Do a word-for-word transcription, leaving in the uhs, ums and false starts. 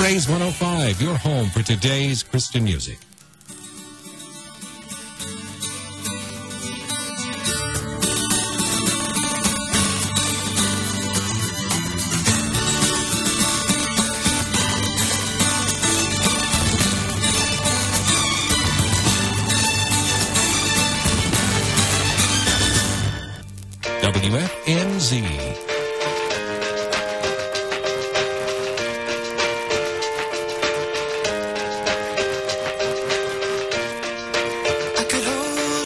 Praise one oh five, your home for today's Christian music. W F N Z.